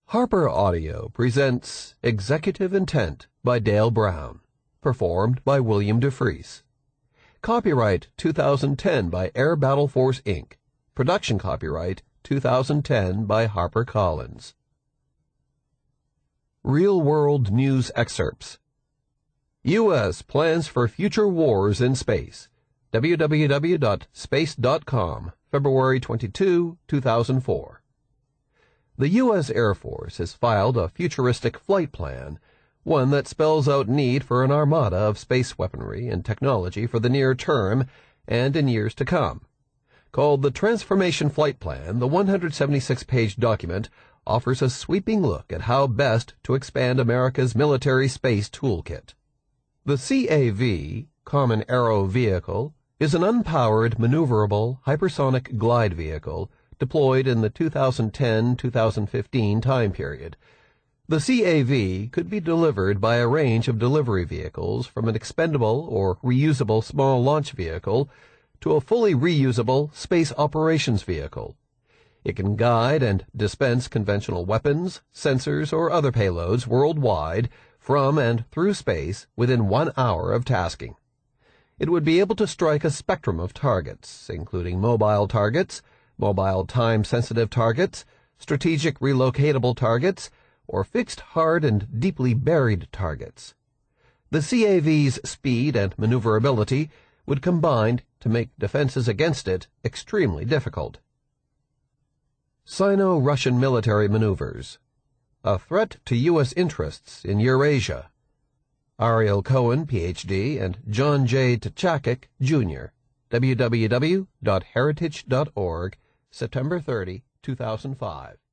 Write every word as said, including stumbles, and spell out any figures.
Harper Audio presents Executive Intent by Dale Brown, performed by William DeFries. Copyright two thousand ten by Air Battle Force, Incorporated. Production copyright two thousand ten by HarperCollins. Real-world news excerpts. U S plans for future wars in space. w w w dot space dot com, February twenty-second, two thousand four. The U S Air Force has filed a futuristic flight plan, one that spells out need for an armada of space weaponry and technology for the near term and in years to come. Called the Transformation Flight Plan, the one hundred seventy-six page document offers a sweeping look at how best to expand America's military space toolkit. The C A V, Common Aero Vehicle, is an unpowered, maneuverable, hypersonic glide vehicle deployed in the two thousand ten to two thousand fifteen time period. The C A V could be delivered by a range of delivery vehicles, from an expendable or reusable small launch vehicle to a fully reusable space operations vehicle. It can guide and dispense conventional weapons, sensors, or other payloads worldwide from and through space within one hour of tasking. It would be able to strike a spectrum of targets, including mobile targets, mobile time-sensitive targets, strategic relocatable targets, or fixed hard and deeply buried targets. The C A V's speed and maneuverability would combine to make defenses against it extremely difficult. Sino-Russian military maneuvers. A threat to U S interests in Eurasia. Ariel Cohen, P H D, and John J. Tchakik, Junior w w w dot heritage dot org, September thirtieth, two thousand five.